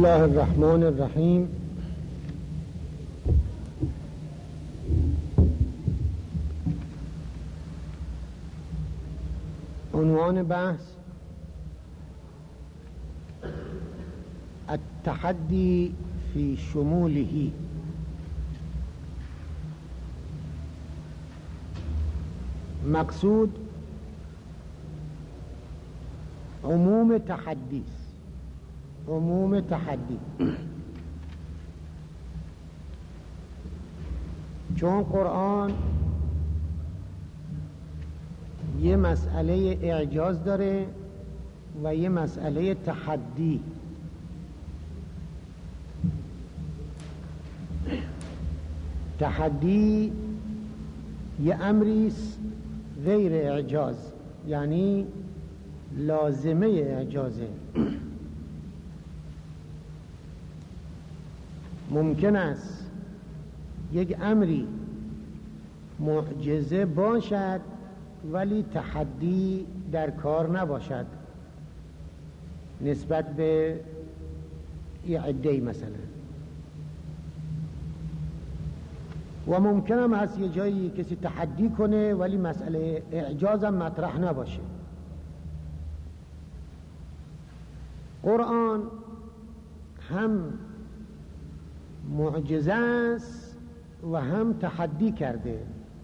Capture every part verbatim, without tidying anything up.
بسم الله الرحمن الرحیم. عنوان بحث التحدي في شموله. مقصود عموم تحدی است. عموم تحدی چون قرآن یه مسئله اعجاز داره و یه مسئله تحدی. تحدی یه امریست غیر اعجاز، یعنی لازمه اعجازه. ممکن است یک امری معجزه باشد ولی تحدی در کار نباشد نسبت به یه عده‌ای مثلا، و ممکن هم هست یه جایی کسی تحدی کنه ولی مسئله اعجاز هم مطرح نباشه. قرآن هم معجزه است و هم تحدی کرده.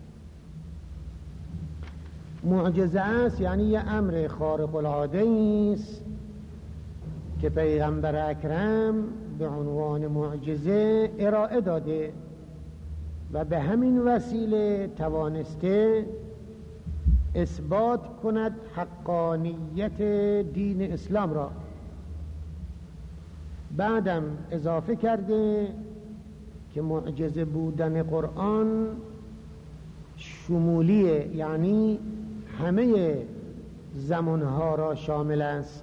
معجزه است یعنی یه امر خارق العاده است که پیغمبر اکرم به عنوان معجزه ارائه داده و به همین وسیله توانسته اثبات کند حقانیت دین اسلام را. بعدم اضافه کرده که معجزه بودن قرآن شمولیه، یعنی همه زمانها را شامل است.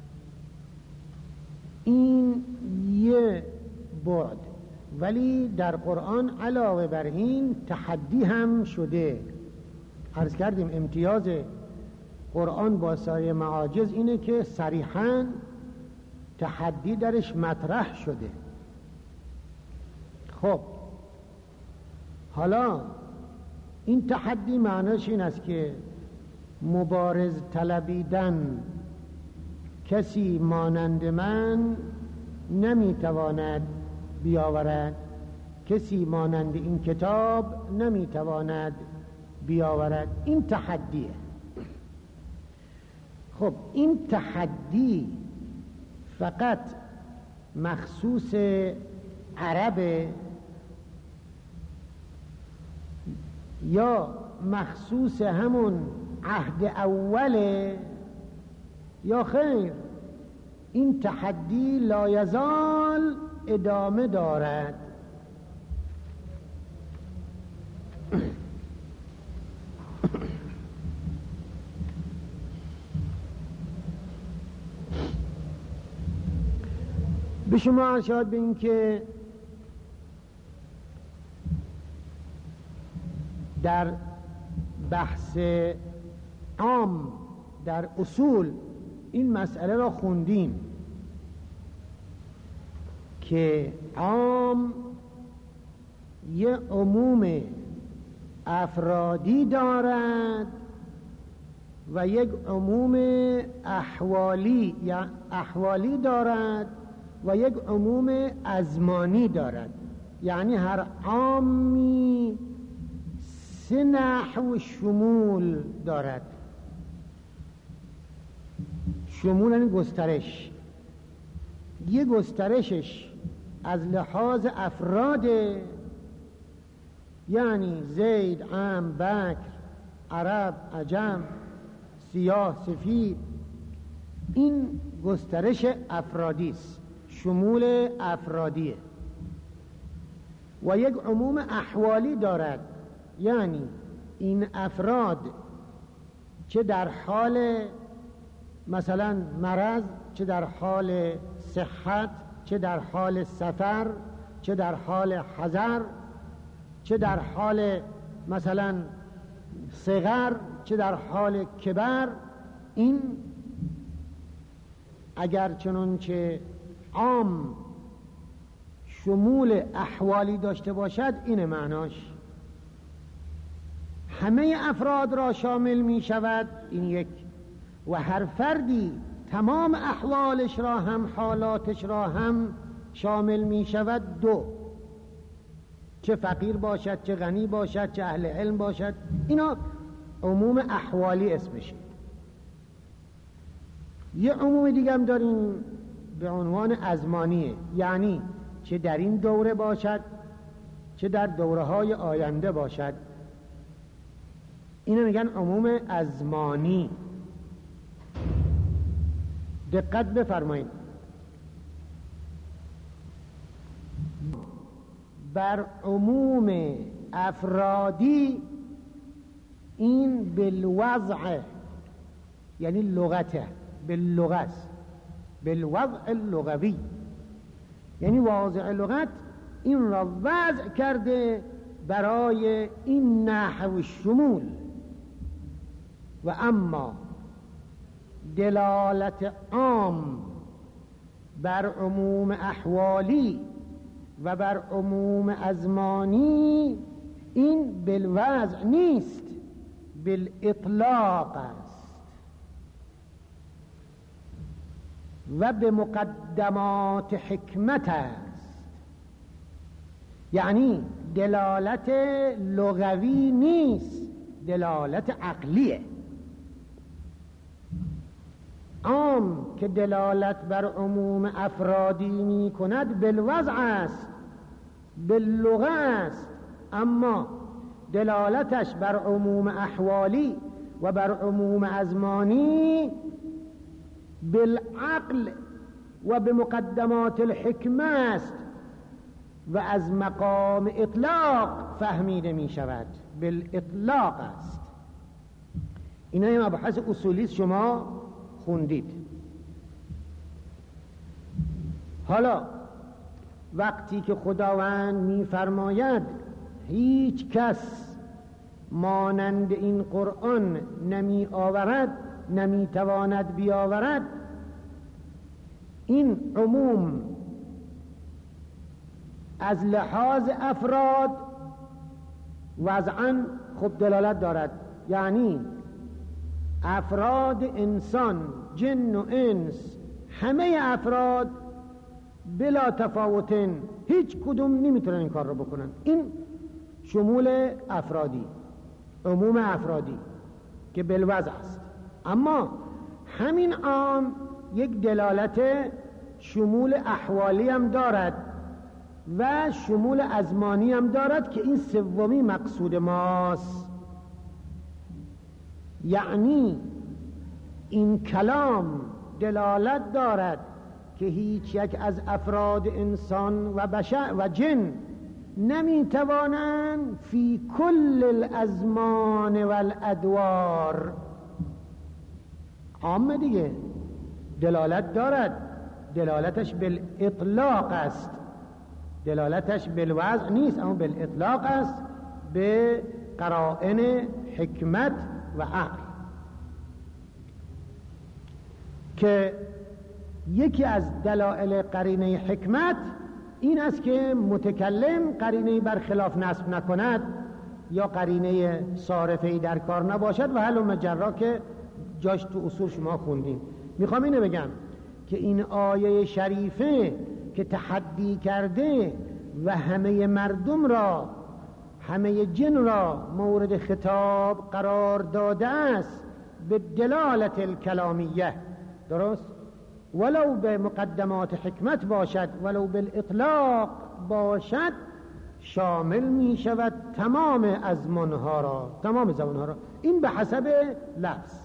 این یه بعد، ولی در قرآن علاوه بر این تحدی هم شده. عرض کردیم امتیاز قرآن با سایر معاجز اینه که صریحاً تحدی درش مطرح شده. خب حالا این تحدی معناش این است که مبارز طلبیدن کسی مانند من نمیتواند بیاورد، کسی مانند این کتاب نمیتواند بیاورد. این تحدیه. خب این تحدی فقط مخصوص عربه یا مخصوص همون عهد اوله یا خیر؟ این تحدی لایزال ادامه دارد. به شما ارشاد به این که در بحث عام در اصول این مسئله را خوندیم که عام یه عموم افرادی دارد و یک عموم احوالی یا احوالی دارد و یک عموم ازمانی دارد. یعنی هر عامی سه نحو شمول دارد. شمول یعنی گسترش. یه گسترشش از لحاظ افراده، یعنی زید، عم، بکر، عرب، عجم، سیاه، سفید. این گسترش افرادی است، شمول افرادیه. و یک عموم احوالی دارد، یعنی این افراد چه در حال مثلا مرض، چه در حال صحت، چه در حال سفر، چه در حال حضر، چه در حال مثلا صغر، چه در حال کبر، این اگر چنانچه عام شمول احوالی داشته باشد اینه معناش، همه افراد را شامل می شود این یک، و هر فردی تمام احوالش را هم حالاتش را هم شامل می شود دو، چه فقیر باشد چه غنی باشد چه اهل علم باشد، اینا عموم احوالی اسمشه. یه عموم دیگه هم داریم به عنوان ازمانیه، یعنی چه در این دوره باشد چه در دوره های آینده باشد، اینو میگن عموم ازمانی. دقت بفرمایید، بر عموم افرادی این بالوضع یعنی لغته، باللغت، بالوضع اللغوی یعنی واضع لغت این را وضع کرده برای این نحو الشمول. و اما دلالت عام بر عموم احوالی و بر عموم ازمانی این بالوضع نیست، بالاطلاق است و به مقدمات حکمت است. یعنی دلالت لغوی نیست، دلالت عقلیه. عام که دلالت بر عموم افرادی می کند بالوضع است، باللغه است، اما دلالتش بر عموم احوالی و بر عموم ازمانی بالعقل و بمقدمات الحکمه است و از مقام اطلاق فهمیده می شود، بالاطلاق است. اینا مبحث اصولی شما خوندید. حالا وقتی که خداوند می‌فرماید هیچ کس مانند این قرآن نمی آورد نمی تواند بیاورد، این عموم از لحاظ افراد وضعاً خب دلالت دارد، یعنی افراد انسان، جن و انس، همه افراد بلا تفاوتن، هیچ کدوم نمیتونن این کار رو بکنن. این شمول افرادی، عموم افرادی که بالوضع است. اما همین عام یک دلالت شمول احوالی هم دارد و شمول ازمانی هم دارد که این سومی مقصود ماست. یعنی این کلام دلالت دارد که هیچ یک از افراد انسان و بشر و جن نمیتوانند فی کل الازمان والادوار، عام دیگه دلالت دارد، دلالتش بالاطلاق است، دلالتش بالوضع نیست، اما بالاطلاق است، به قرائن حکمت و عقل. که یکی از دلائل قرینه حکمت این است که متکلم قرینه برخلاف نصب نکند یا قرینه صارفه‌ای در کار نباشد و حل و مجرا که جاش تو اصول شما خوندیم. میخوام اینو بگم که این آیه شریفه که تحدی کرده و همه مردم را، همه جن را مورد خطاب قرار داده است به دلالت الکلامیه، درست؟ ولو به مقدمات حکمت باشد، ولو بالاطلاق باشد، شامل می شود تمام ازمانها را، تمام زمانها را. این به حسب لفظ.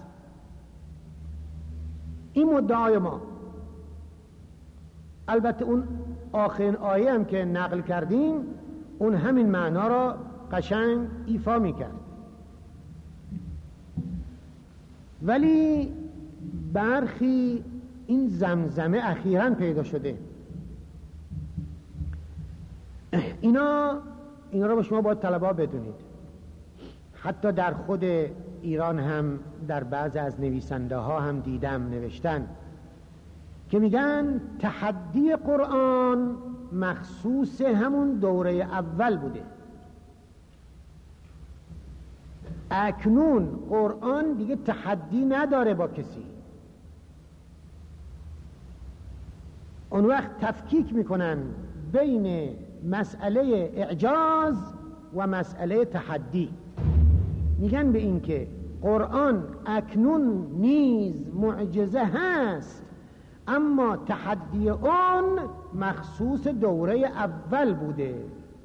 این مدعای ما. البته اون آخرین آیه هم که نقل کردیم اون همین معنا را قشنگ ایفا می کرد. ولی برخی این زمزمه اخیراً پیدا شده، اینا اینا را با شما باید طلبا بدونید. حتی در خود ایران هم در بعض از نویسنده ها هم دیدم نوشتن که میگن تحدی قرآن مخصوص همون دوره اول بوده. اکنون قرآن دیگه تحدی نداره با کسی. اون وقت تفکیک میکنن بین مسئله اعجاز و مسئله تحدی. میگن به این که قرآن اکنون نیز معجزه هست، اما تحدی اون مخصوص دوره اول بوده.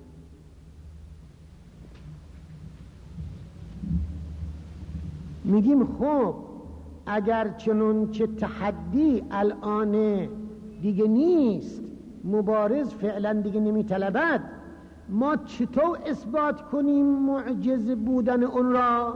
میگیم خب اگر چنون چه تحدی الان دیگه نیست، مبارز فعلا دیگه نمیطلبد، ما چطور اثبات کنیم معجزه بودن اون را؟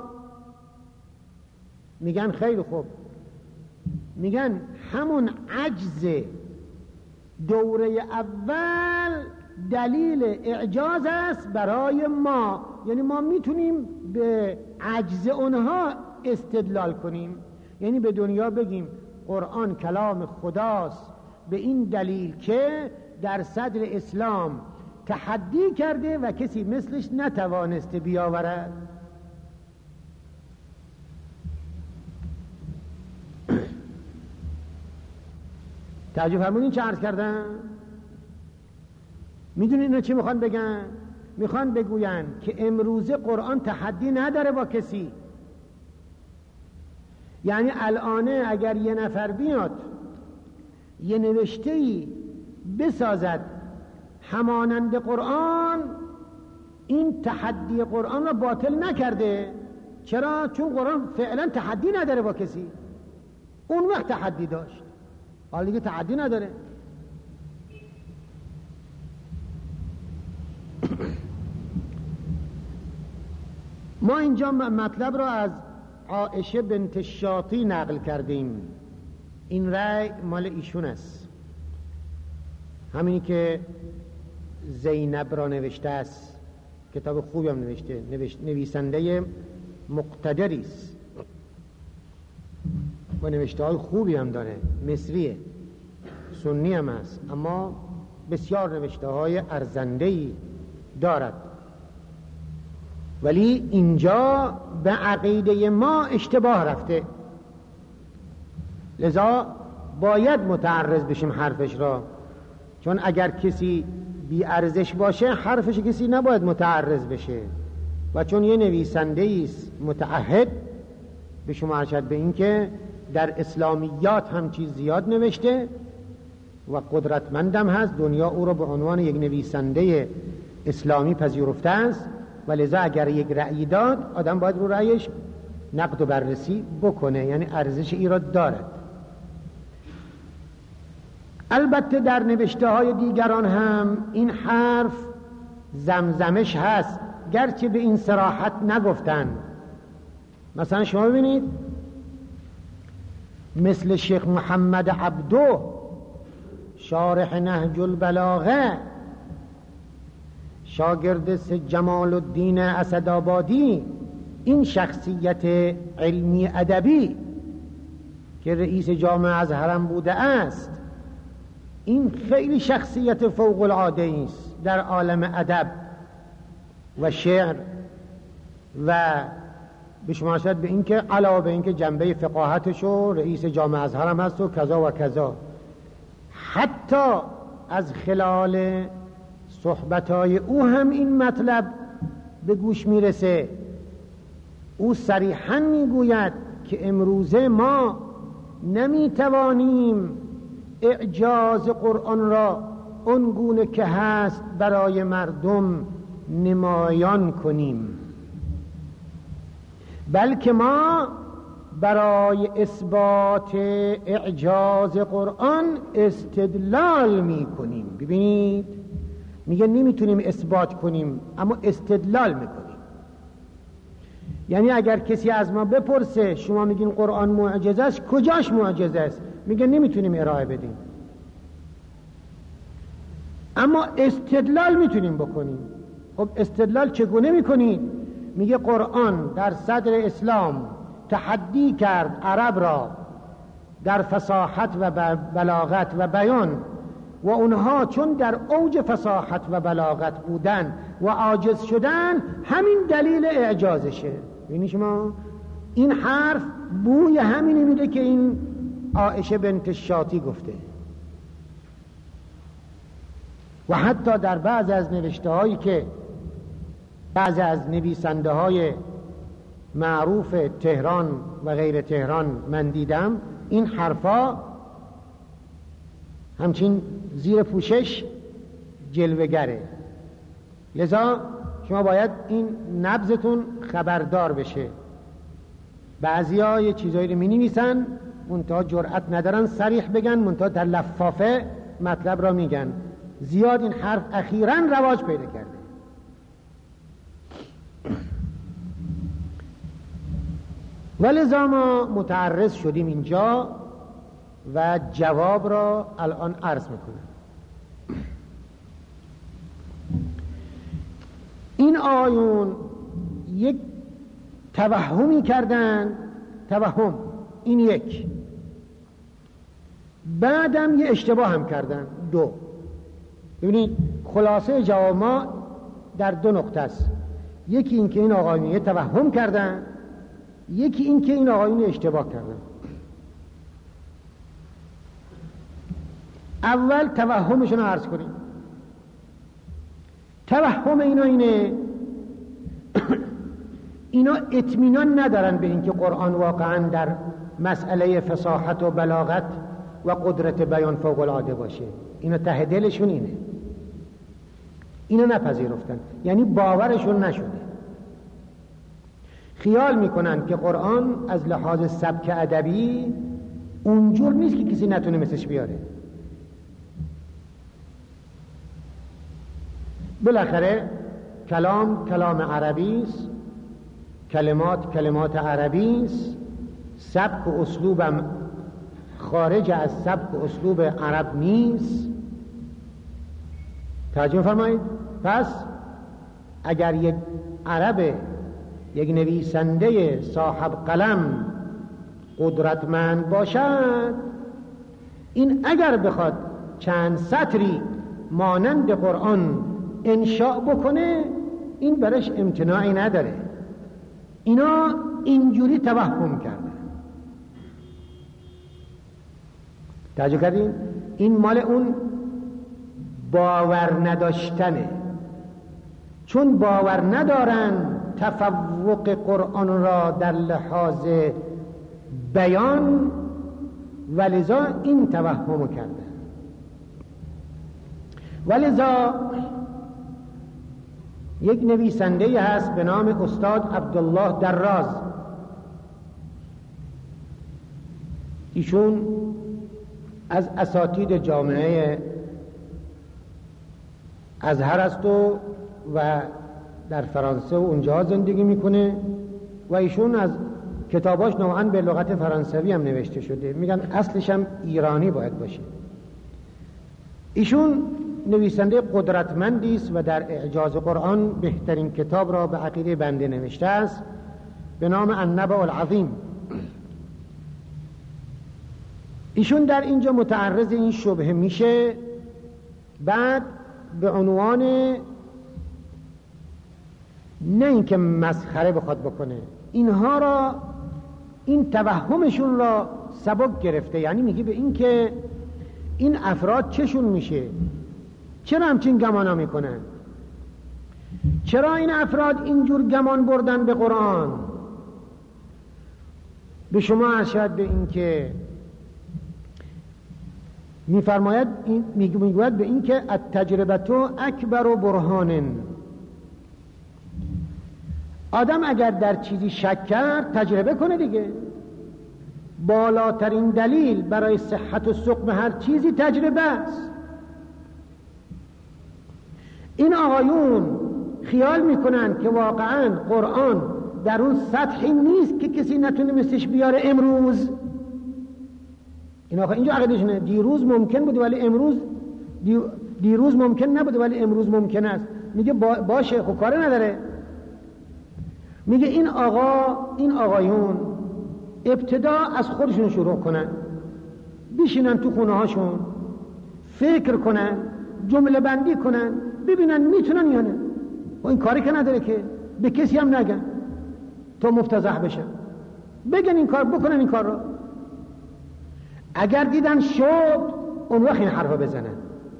میگن خیلی خوب، میگن همون عجز دوره اول دلیل اعجاز است برای ما، یعنی ما میتونیم به عجز اونها استدلال کنیم، یعنی به دنیا بگیم قرآن کلام خداست به این دلیل که در صدر اسلام تحدی کرده و کسی مثلش نتوانسته بیاورد. توجه فرمودین چه عرض کردن؟ میدونین اینا چی میخوان بگن؟ میخوان بگوین که امروزه قرآن تحدی نداره با کسی. یعنی الانه اگر یه نفر بیاد یه نوشته‌ای بسازد همانند قرآن، این تحدی قرآن را باطل نکرده. چرا؟ چون قرآن فعلا تحدی نداره با کسی. اون وقت تحدی داشت، حالا دیگه تحدی نداره. ما اینجا مطلب را از عایشه بنت شاطی نقل کردیم. این رأی مال ایشون است، همینی که زینب را نوشته است. کتاب خوبی هم نوشته، نویسنده مقتدری است و نوشته های خوبی هم داره، مصریه، سنی هم است، اما بسیار نوشته های ارزنده‌ای دارد. ولی اینجا به عقیده ما اشتباه رفته، لذا باید متعرض بشیم حرفش را، چون اگر کسی بی ارزش باشه حرفش کسی نباید متعرض بشه، و چون یه نویسنده است متعهد به شما ارشد به این که در اسلامیات هم چیز زیاد نوشته و قدرتمندم هست، دنیا او را به عنوان یک نویسنده اسلامی پذیرفته است، و لذا اگر یک رأی داد آدم باید رو رأیش نقد و بررسی بکنه، یعنی ارزش ای را دارد. البته در نوشته های دیگران هم این حرف زمزمش هست، گرچه به این صراحت نگفتن. مثلا شما ببینید مثل شیخ محمد عبدو شارح نهج البلاغه، شاگرد سید جمال الدین اسدآبادی، این شخصیت علمی ادبی که رئیس جامعه ازهرم بوده است، این خیلی شخصیت فوق العاده است در عالم ادب و شعر، و به شما شد به این که علاوه به این که جنبه فقاهتش و رئیس جامعه ازهرم هست و کذا و کذا، حتی از خلال صحبتهای او هم این مطلب به گوش میرسه. او صریحاً میگوید که امروزه ما نمیتوانیم اعجاز قرآن را اونگونه که هست برای مردم نمایان کنیم، بلکه ما برای اثبات اعجاز قرآن استدلال میکنیم. ببینید میگه نمیتونیم اثبات کنیم اما استدلال میکنیم. یعنی اگر کسی از ما بپرسه شما میگین قرآن معجزه است، کجاش معجزه است؟ میگه نمیتونیم ارائه بدیم، اما استدلال میتونیم بکنیم. خب استدلال چگونه میکنید؟ میگه قرآن در صدر اسلام تحدی کرد عرب را در فصاحت و بلاغت و بیان و اونها چون در اوج فصاحت و بلاغت بودن و عاجز شدن، همین دلیل اعجازشه. ببینید شما این حرف بوی همینی میده که این عایشه بنت شاطی گفته. و حتی در بعض از نوشته هایی که بعض از نویسنده های معروف تهران و غیر تهران من دیدم، این حرفا همچین زیر پوشش جلوه‌گره. لذا شما باید این نبضتون خبردار بشه. بعضیا یه چیزایی رو می‌نویسن منتها جرأت ندارن صریح بگن، منتها در لفافه مطلب را میگن. زیاد این حرف اخیراً رواج پیدا کرده. ولذا ما متعرض شدیم اینجا و جواب را الان عرض میکنم. این آیون یک توهمی کردن، توهم این یک، بعدم یه اشتباه هم کردن دو. ببینید خلاصه جواب ما در دو نقطه است. یکی این که این آقایون یه توهم کردن، یکی این که این آقایون اشتباه کردن. اول توهمشون رو عرض کنیم. توهم اینا اینه اینا اطمینان ندارن به اینکه قرآن واقعا در مسئله فصاحت و بلاغت و قدرت بیان فوق العاده باشه. اینا ته دلشون اینه، اینا نپذیرفتن، یعنی باورشون نشده. خیال میکنن که قرآن از لحاظ سبک ادبی اونجور نیست که کسی نتونه مثلش بیاره. بالاخره کلام کلام عربی است، کلمات کلمات عربی است، سبک و اسلوبم خارج از سبک و اسلوب عرب نیست. توجه فرمایید. پس اگر یک عرب، یک نویسنده صاحب قلم قدرتمند باشد، این اگر بخواد چند سطری مانند قرآن انشاء بکنه، این برش امتناعی نداره. اینا اینجوری توهم کردن. توجه کردین؟ این مال اون باور نداشتنه. چون باور ندارن تفوق قرآن را در لحاظ بیان، ولذا این توهم کردن. ولذا یک نویسنده هست به نام استاد عبدالله دراز. ایشون از اساتید جامعه ازهر است و و در فرانسه و اونجا زندگی میکنه و ایشون از کتاباش نوعاً به لغت فرانسوی هم نوشته شده. میگن اصلش هم ایرانی باید باشه. ایشون نویسنده قدرتمندی است و در اعجاز قرآن بهترین کتاب را به عقیده بنده نوشته است به نام النبأ العظیم. ایشون در اینجا متعرض این شبهه میشه، بعد به عنوان نه اینکه مسخره بخواد بکنه، اینها را، این توهمشون را سبک گرفته. یعنی میگه به این که این افراد چشون میشه، چرا همچین گمانا میکنن، چرا این افراد اینجور گمان بردن به قرآن. به شما ارشد به این که میفرماید، میگوید به این که التجربتو اکبر و برهانن. آدم اگر در چیزی شک کرد تجربه کنه دیگه. بالاترین دلیل برای صحت و سقم هر چیزی تجربه است. این آقایون خیال میکنن که واقعا قرآن در اون سطحی نیست که کسی نتونه مثلش بیاره امروز. این آقا اینجا عقیدشونه دیروز ممکن بود ولی امروز دیروز ممکن نبود ولی امروز ممکن است. میگه باشه، خب کار نداره. میگه این آقا این آقایون ابتدا از خودشون شروع کنن. بشینن تو خونه هاشون فکر کنن، جمله بندی کنن، ببینن میتونن یا نه. و این کاری که نداره که به کسی هم نگن تا مفتضح بشن، بگن این کار، بکنن این کار رو. اگر دیدن شد اون وقت این حرفا بزنن.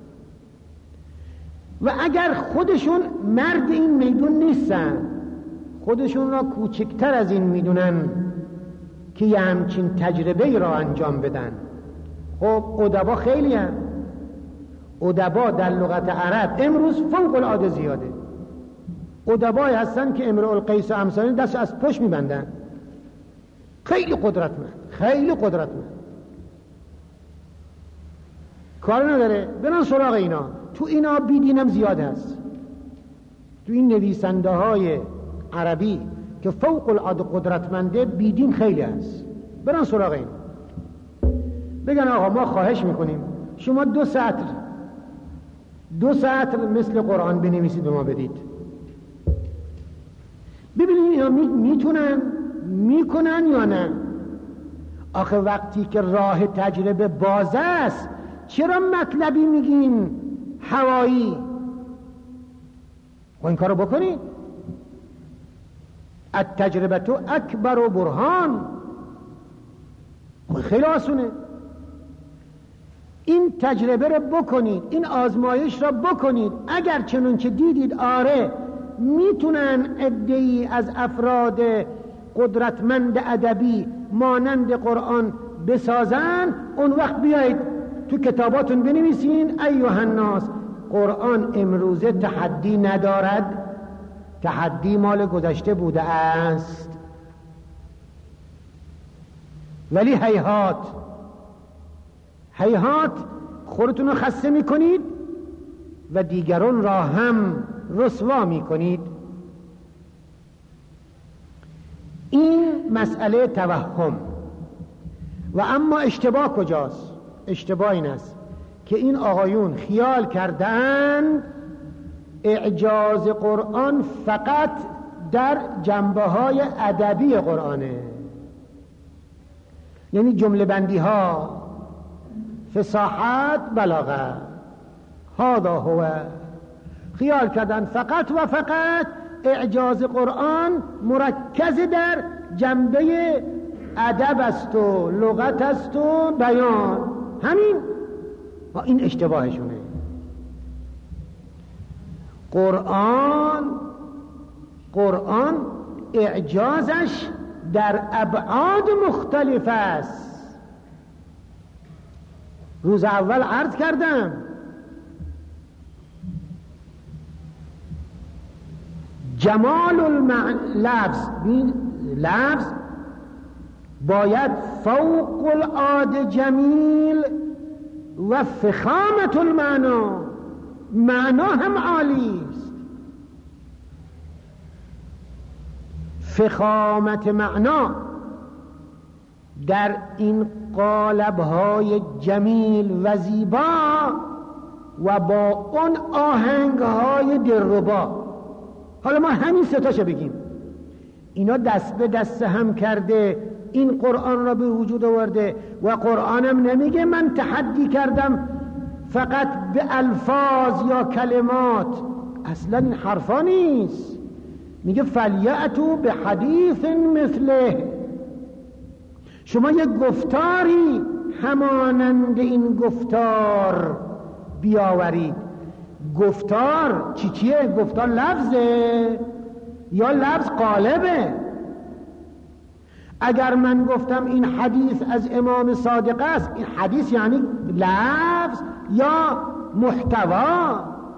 و اگر خودشون مرد این میدون نیستن، خودشون را کوچکتر از این میدونن که یه همچین تجربه را انجام بدن. خب ادبا خیلی هم ادبا در لغت عرب امروز فوق العاده زیاده. ادبایی هستن که امرؤ القیس و امثال دست از پشت میبندن، خیلی قدرتمند، خیلی قدرتمند، کار نداره برن سراغ اینا. تو اینا بیدینم زیاد هست، تو این نویسنده های عربی که فوق العاده قدرتمنده بیدین خیلی هست، برن سراغ این، بگن آقا ما خواهش میکنیم شما دو سطر دو سطر مثل قرآن بنویسید به ما بدید، ببینید اینا میتونن میکنن یا نه. آخه وقتی که راه تجربه باز است چرا مطلبی میگین هوایی؟ و این کارو بکنید. التجربه تو اکبر و برهان، خیلی آسونه. این تجربه رو بکنید، این آزمایش را بکنید. اگر چنون که دیدید آره میتونن عده‌ای از افراد قدرتمند ادبی مانند قرآن بسازن، اون وقت بیایید تو کتاباتون بنویسین ایها الناس قرآن امروزه تحدی ندارد، تحدی مال گذشته بوده است. ولی هیهات هیهات خودتون رو خسته میکنید و دیگران را هم رسوا میکنید. این مسئله توهم. و اما اشتباه کجاست؟ اشتباه این است که این آقایون خیال کردند اعجاز قرآن فقط در جنبه های ادبی قرآنه، یعنی جمله بندی ها، فصاحت، بلاغت. هذا هو. خیال کردن فقط و فقط اعجاز قرآن مرکز در جنبه ادب است و لغت است و بیان، همین. و این اشتباهشونه. قرآن قرآن اعجازش در ابعاد مختلف است. روز اول عرض کردم جمال اللفظ، لفظ باید فوق العاده جمیل و فخامت المعنا، معنا هم عالی است. فخامت معنا در این قالب‌های جمیل و زیبا و با اون آهنگ‌های دلربا. حالا ما همین ستاشو بگیم، اینا دست به دست هم کرده این قرآن را به وجود آورده. و قرآنم نمیگه من تحدی کردم فقط به الفاظ یا کلمات، اصلا این حرفا نیست. میگه فلیأتوا به حدیث مثله، شما یک گفتاری همانند این گفتار بیاورید. گفتار چی چیه؟ گفتار لفظه یا لفظ قالبه؟ اگر من گفتم این حدیث از امام صادق است، این حدیث یعنی لفظ یا محتوا؟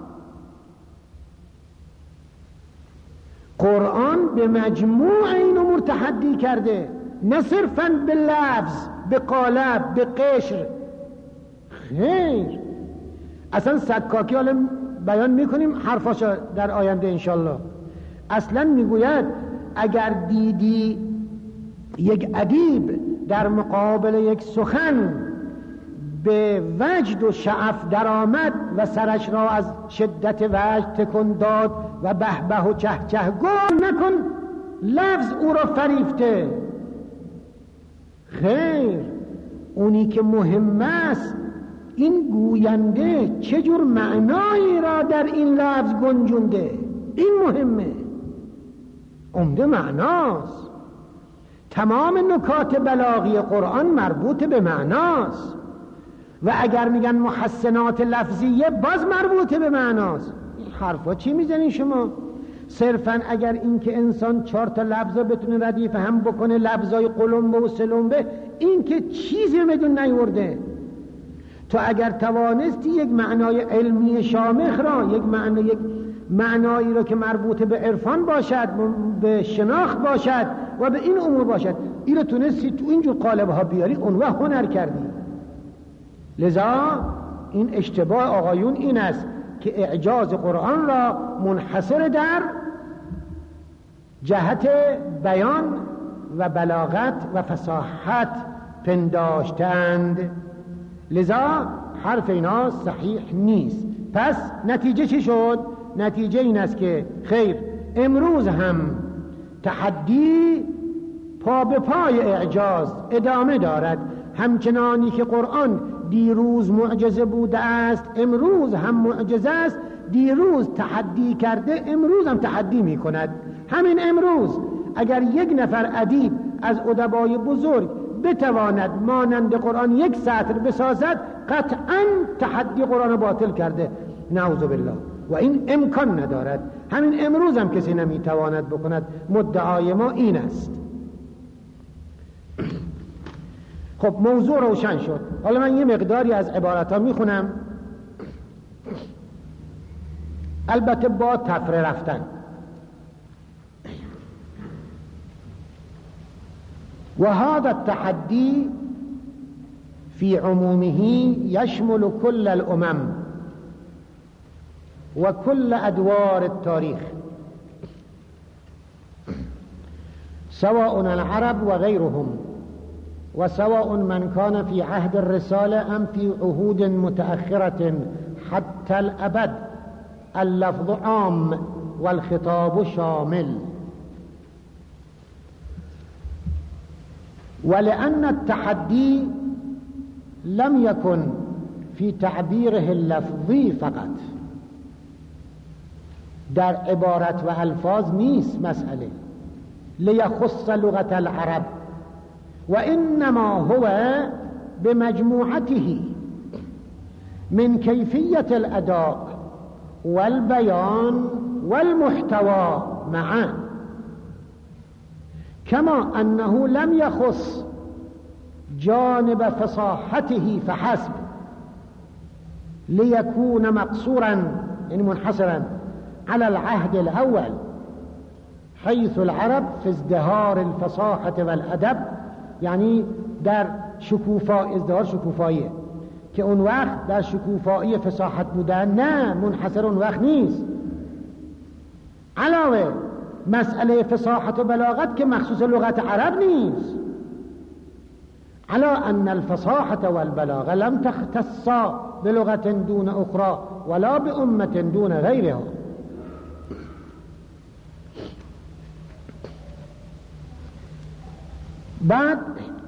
قرآن به مجموع این امور تحدی کرده، نه صرفاً به لفظ، به قالب، به قشر. خیر، اصلا سکاکی حالا بیان میکنیم حرفاشو در آینده انشالله. اصلا میگوید اگر دیدی یک ادیب در مقابل یک سخن به وجد و شعف در آمد و سرش را از شدت وجد تکن داد و به به و چه چه گفت، نکن لفظ او را فریفته. خیر، اونی که مهم است این گوینده چه جور معنایی را در این لفظ گنجونده، این مهمه، عمده معناست. تمام نکات بلاغی قرآن مربوط به معناست و اگر میگن محسنات لفظیه باز مربوط به معناست. این حرفا چی میزنین شما؟ صرفا اگر این که انسان چهار تا لفظا بتونه ردیف هم بکنه، لفظای قلمبه و سلمبه، این که چیزی بدون نیورده. تو اگر توانستی یک معنای علمی شامخ را، یک معنی یک معنایی را که مربوط به عرفان باشد، به شناخت باشد و به این امور باشد، این رو تونستی تو اینجور قالب ها بیاری، اون وقت هنر کردی. لذا این اشتباه آقایون این است که اعجاز قرآن را منحصر در جهت بیان و بلاغت و فصاحت پنداشتند. لذا حرف اینا صحیح نیست. پس نتیجه چی شد؟ نتیجه این است که خیر، امروز هم تحدی پا به پای اعجاز ادامه دارد. همچنانی که قرآن دیروز معجزه بوده است، امروز هم معجزه است. دیروز تحدی کرده، امروز هم تحدی می کند. همین امروز اگر یک نفر ادیب از ادبای بزرگ بتواند مانند قرآن یک سطر بسازد، قطعا تحدی قرآن باطل کرده، نعوذ بالله، و این امکان ندارد. همین امروز هم کسی نمیتواند بکند. مدعای ما این است. خب موضوع روشن شد. حالا من یه مقداری از عبارت ها میخونم، البته با تفره رفتن. و هذا التحدي في عمومه يشمل كل الأمم وكل أدوار التاريخ سواء العرب وغيرهم، وسواء من كان في عهد الرسالة أم في عهود متأخرة حتى الأبد. اللفظ عام والخطاب شامل. ولأن التحدي لم يكن في تعبيره اللفظي فقط، در عبارت و الفاظ نیست مسئله لیخص لغة العرب، وإنما هو بمجموعته من كيفية الأداء والبيان والمحتوى معا، كما أنه لم يخص جانب فصاحته فحسب ليكون مقصورا يعني منحصرا على العهد الأول، حيث العرب في ازدهار الفصاحة والأدب، يعني در شکوفا ازدهار شکوفاییه که اون وقت در شکوفایی فصاحت بودن، نه منحصر اون وقت نیست. علاوه مسئله فصاحت و بلاغت که مخصوص لغت عرب نیست، على أن الفصاحة والبلاغة لم تختصا بلغة دون أخرى ولا بأمة دون غيرها. بعد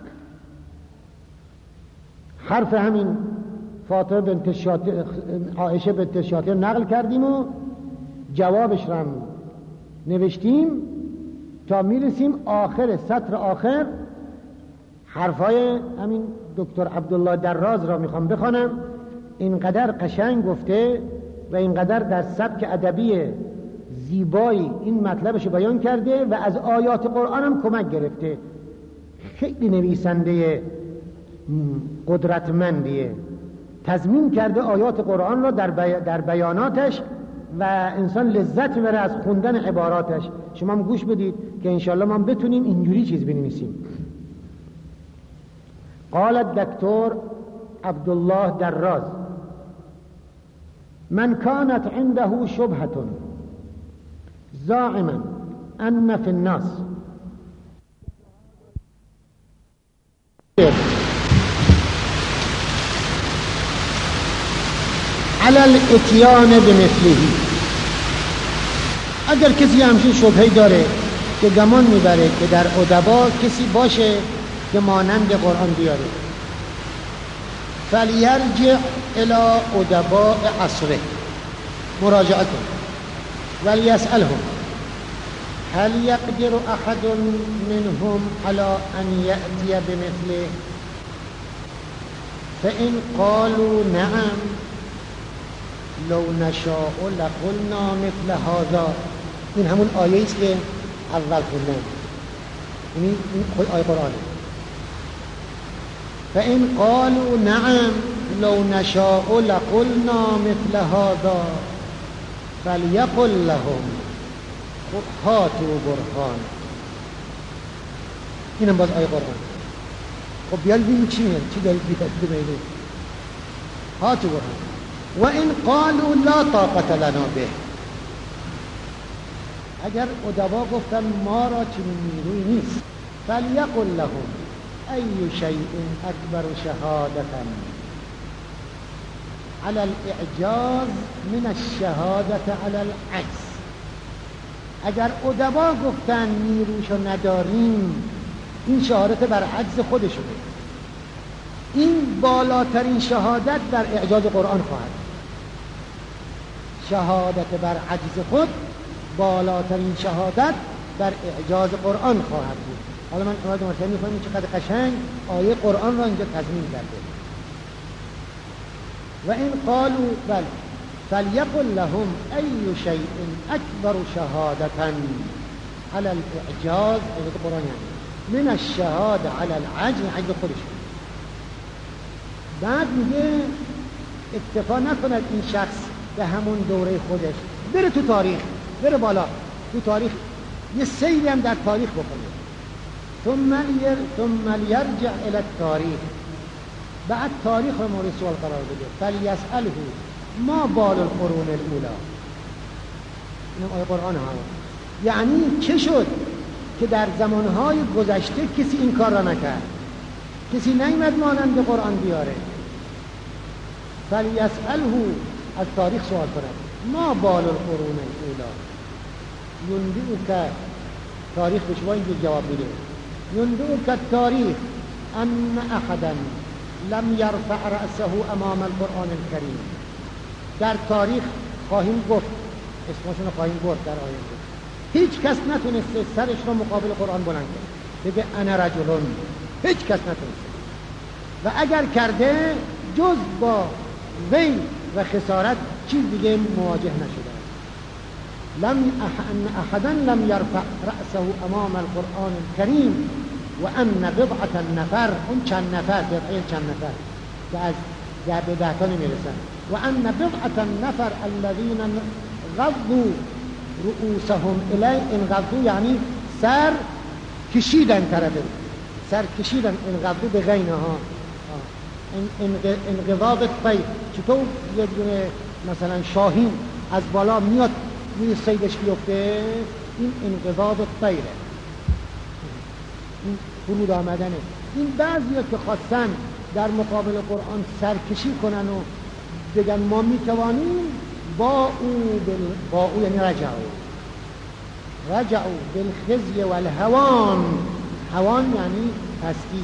حرف همین فاطمه بنت شاطر، عایشه بنت شاطر نقل کردیم و جوابش را نوشتیم تا میرسیم آخر سطر آخر. حرفای همین دکتر عبدالله دراز را میخوام بخوانم. اینقدر قشنگ گفته و اینقدر در سبک ادبی زیبایی این مطلبش بیان کرده و از آیات قرآن هم کمک گرفته. خیلی نویسنده قدرتمندیه، تضمین کرده آیات قرآن را در, بی... در بیاناتش و انسان لذت میبره از خوندن عباراتش. شما هم گوش بدید که انشاءالله ما بتونیم اینجوری چیز بنویسیم. قال الدكتور عبد الله دراز: من كانت عنده شبهة زاعما أن في الناس على الاتيان بمثله، اگر کسی همچین شبهه‌ای داره که گمان میبره که در ادبا کسی باشه که مانند قرآن بیاره، فلیرجع الى ادباء عصره، مراجعه کن. ولیسألهم هل يقدر احد منهم على ان يأتي بمثله فإن قالوا نعم لو نشاء لقلنا مثل هذا. این همون آیه است که اول خوندم، این خود آیه قرآنه. فإن قالوا نعم لو نشاء لقلنا مثل هذا فليقل لهم هاتوا برهان. اینم باز آیه قرآن. خب بیال ببین چی میگه، چی دارید بیاد ببینید. هاتوا برهان. و این قالوا لا طاقت لنا به، اگر ادبا گفتن ما را چنین نیروی نیست، فلیقل لهم ای شیء اکبر شهادة على الاعجاز من الشهادة على العجز. اگر ادبا گفتن نیروشو نداریم، این شهادت بر عجز خودشونه. این بالاترین شهادت در اعجاز قرآن خواهد. شهادت بر عجز خود بالاترین شهادت در اعجاز قرآن خواهد بود. حالا من اول مرتبه می‌خونم چقدر قشنگ آیه قرآن را اینجا تضمین کرده. و این قالوا بل فلیقل لهم ای شیء اکبر شهادة على الاعجاز، این قرآن یعنی من الشهاده على العجز، عجز خودش. بعد میگه اکتفا نکند این شخص به همون دوره خودش، بره تو تاریخ، بره بالا تو تاریخ، یه سیری هم در تاریخ بکنه. ثم لیر ثم لیرجع الى التاریخ، بعد تاریخ رو مورد سوال قرار بده. فلیسأله ما بال القرون الاولی. این آیه قرآن ها، یعنی چه شد که در زمانهای گذشته کسی این کار را نکرد، کسی نیامد مانند قرآن بیاره. فلیسأله، از تاریخ سوال کنه. ما بال القرون الاولی، یندئو که تاریخ به شما اینجور جواب میده. یندئو که تاریخ ان احدا لم یرفع رأسه امام القرآن الکریم. در تاریخ خواهیم گفت، اسمشون خواهیم گفت در آیه بود، هیچ کس نتونسته سرش رو مقابل قرآن بلند کنه بگه انا رجلون، هیچ کس نتونسته. و اگر کرده جز با وی و خسارت چیز دیگه مواجه نشده. لم ان احدا لم یرفع رأسه امام القرآن الکریم و ان بضعة النفر، اون چند نفر، بضعه چند نفر که از ده به ده تا نمیرسن، و ان بضعة النفر الذين غضوا رؤوسهم الی، انغضوا یعنی سر کشیدن، طرفه سر کشیدن، انغضوا به غینها، انقضاض الطیر. چطور یه دونه مثلا شاهین از بالا میاد روی صیدش بیفته، این انقضاض الطیره، این فرود آمدنه. این بعضی‌ها که خواستن در مقابل قرآن سرکشی کنن و بگن ما میتوانیم، با او بل... با او یعنی رجعوا رجعوا بالخزي والهوان، هوان یعنی پستی.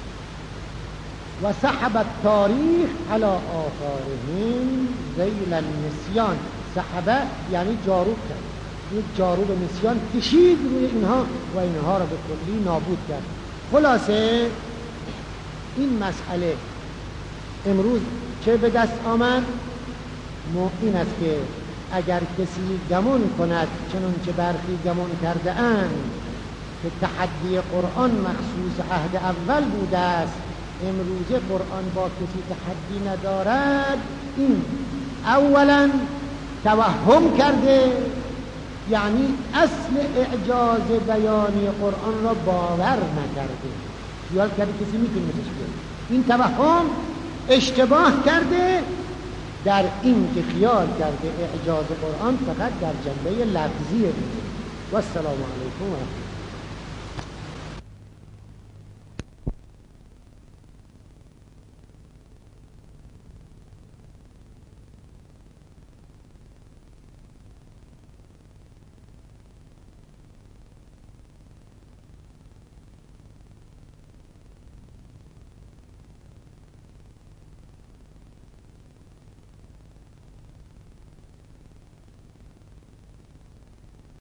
و سحب التاریخ على آثارهم ذیل النسیان. سحبه یعنی جارو کرد، یک جارو به نسیان کشید روی اینها و اینها را به کلی نابود کرد. خلاصه این مسئله امروز چه به دست آمد؟ این است که اگر کسی گمان کند چنانچه برخی گمان کرده اند که تحدی قرآن مخصوص عهد اول بوده است، امروزه قرآن با کسی تحدی ندارد، این اولا توهم کرده، یعنی اصل اعجاز بیانی قرآن را باور نکرده، خیال کرده کسی میتونه مثلش بیاد. این توهم اشتباه کرده در این که خیال کرده اعجاز قرآن فقط در جنبه لفظیه. و السلام علیکم و رحمت الله.